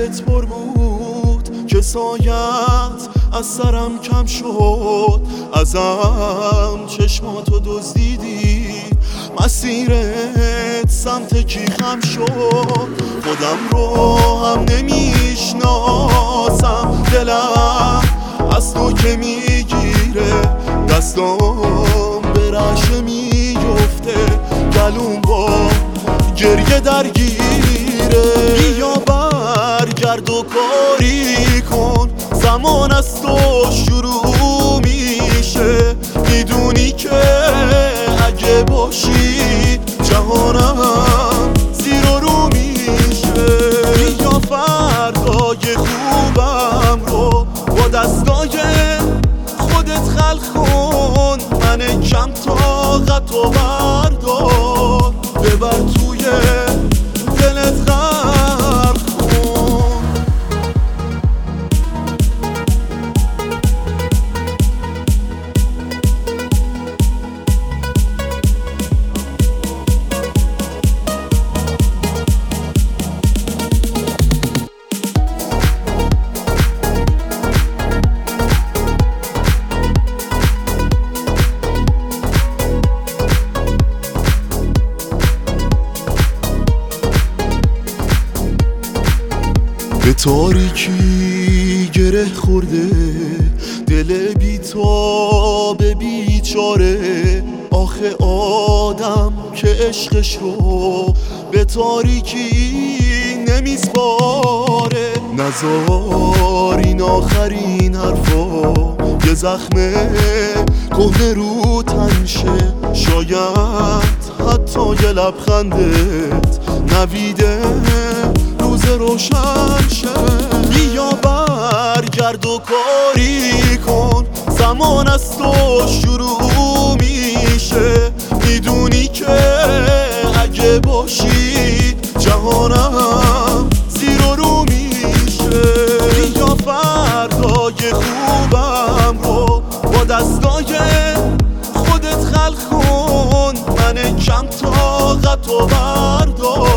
دلت پر بود که سایت از سرم کم شد، ازم چشماتو دزدیدی، مسیرت سمت کی خم شد. خودم رو هم نمیشناسم، دلم از تو که میگیره، دستام به رعشه میفته، گلوم با گریه درگیره. بیا برگرد و کاری کن، زمان از تو شروع میشه، میدونی که اگه باشی جهانم زیر و رو میشه. بیا فردای خوبم رو با دستای خودت خلق کن، من کم طاقت و بردار، ببر توی دلت غرق کن. به تاریکی گره خورده دل بیتاب بیچاره، آخه آدم که عشقش رو به تاریکی نمیسپاره. نذار این آخرین حرفا یه زخم کهنه رو تن شه، شاید حتی یه لبخندت نویده روز روشن شه. بیا برگرد و کاری کن، زمان از تو شروع میشه، میدونی که اگه باشی جهانم زیر و رو میشه. بیا فردای خوبم رو با دستای خودت خلق کن، من کم طاقت و بردار،